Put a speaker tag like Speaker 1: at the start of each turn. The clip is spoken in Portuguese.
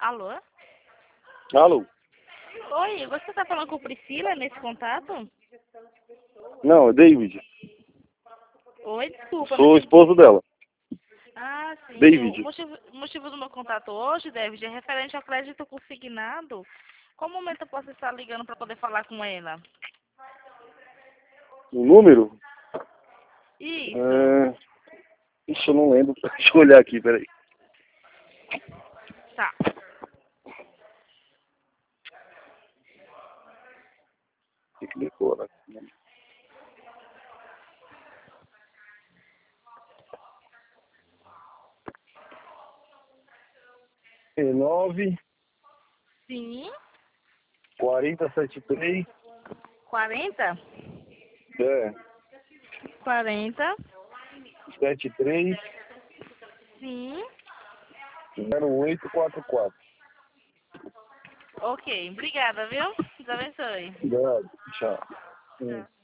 Speaker 1: Alô?
Speaker 2: Alô?
Speaker 1: Oi, você tá falando com Priscila nesse contato?
Speaker 2: Não, é David.
Speaker 1: Oi, desculpa.
Speaker 2: Sou o esposo dela.
Speaker 1: Ah, sim.
Speaker 2: David.
Speaker 1: O motivo do meu contato hoje, David, é referente ao crédito consignado. Qual momento eu posso estar ligando para poder falar com ela?
Speaker 2: O número?
Speaker 1: Isso.
Speaker 2: Ixi, eu não lembro. Deixa eu olhar aqui, peraí.
Speaker 1: Tá.
Speaker 2: Tem que decorar. É 9
Speaker 1: Sim.
Speaker 2: 4073
Speaker 1: 40?
Speaker 2: é
Speaker 1: 40.
Speaker 2: 73
Speaker 1: Sim.
Speaker 2: 0844.
Speaker 1: Ok. Obrigada, viu? Deus abençoe.
Speaker 2: Obrigado. Tchau.
Speaker 1: Tchau.